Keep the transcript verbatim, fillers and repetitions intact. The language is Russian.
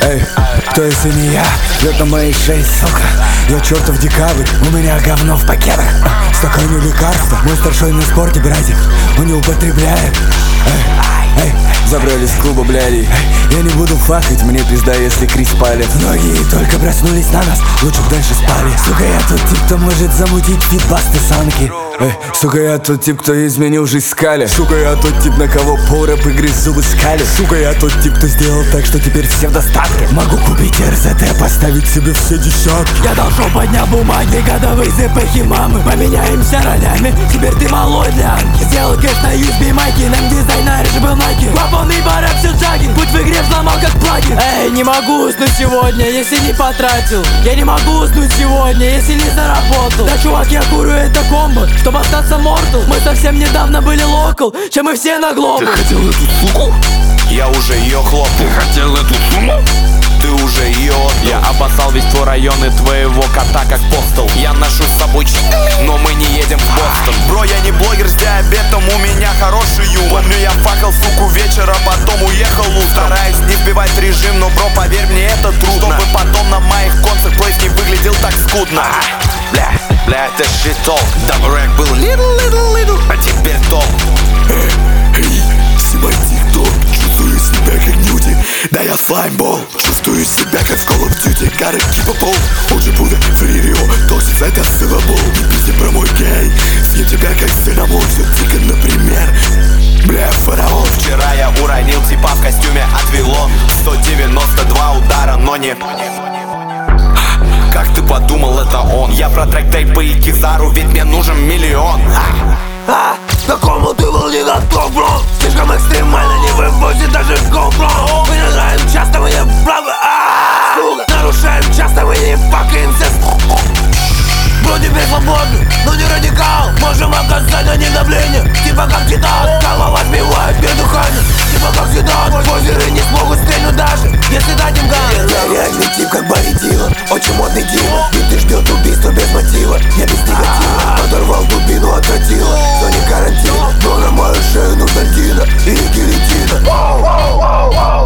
Эй, кто если не я, пьет на моей шее, сука. Я чертов декабрь, у меня говно в пакетах. В стакане лекарства, мой старшой на спорте, братик, он не употребляет. Эй, эй, забрали с клуба, бляди. Я не буду факать, мне пизда, если Крис палит. Многие только проснулись на нас, лучше б дальше спали. Сука, я тот тип, кто может замутить фитбасты санки. Эй, сука, я тот тип, кто изменил жизнь скали. Сука, я тот тип, на кого полрэп игры зубы скали. Сука, я тот тип, кто сделал так, что теперь все в достатке. Могу купить эр зэ тэ, поставить себе все десятки. Я должен поднять бумаги, годовые зэпэхи мамы. Поменяемся ролями, теперь ты малой для Анки. Сделал кэш на ю эс би майки, нам дизайнер же был Nike. Клапанный барак, все джаги, путь в игре взломал как плагин. Эй, не могу уснуть сегодня, если не потратил. Я не могу уснуть сегодня, если не заработал. Да, чувак, я курю это комбо, чтобы остаться Mortal. Мы совсем недавно были локал, чем мы все на глобу. Ты хотел эту суку? Я уже ее хлопнул. Ты хотел эту сумму? Ты уже ее отдал. Я обоссал весь твой район и твоего кота как постол. Я ношу с собой чик, но мы не едем в Бостон. Бро, я не блогер с диабетом, у меня хороший юмор. Помню, я факал суку вечера, потом уехал утром. Стараюсь не вбивать режим, но, бро, поверь мне, это трудно. Чтобы потом на моих концах плейс не выглядел так скудно. Бля, бля, это шитол. Дабрек был little, little, little, а теперь топ. Эй, снимай тик-ток, чувствую себя как Ньюти. Да я слаймбол, чувствую себя как в Call of Duty. Gotta keep a pole, уже буду фририо. Токсик, это силабол, не пизди про мой гей. Съем тебя как синамон, все тихо, например. Бля, фараон. Вчера я уронил типа в костюме от Вилон. Сто девяносто два удара, но не... Как ты подумал, это он? Я про трек Тейпа и Кизару, ведь мне нужен миллион. А, к какому ты был не готов, бро? Слишком экстремально, не вывозит даже GoPro. Мы нарушаем часто, мы не правы, а нарушаем часто, мы не факаемся. Бро, теперь свободны, но не радикал. Можем оказать на них давление, типа как титан. Голова сбивает без дыхания, типа как Зидан. Позеры не смогут стрельнуть даже, если дать им ган. Я реальный тип, как Барри Дилан, очень модный дилан. И ты ждет убийство без мотива, я без негатива. Подорвал глубину, отвратила, но не карантин. Но на мою шею нужна Дина или гильотина.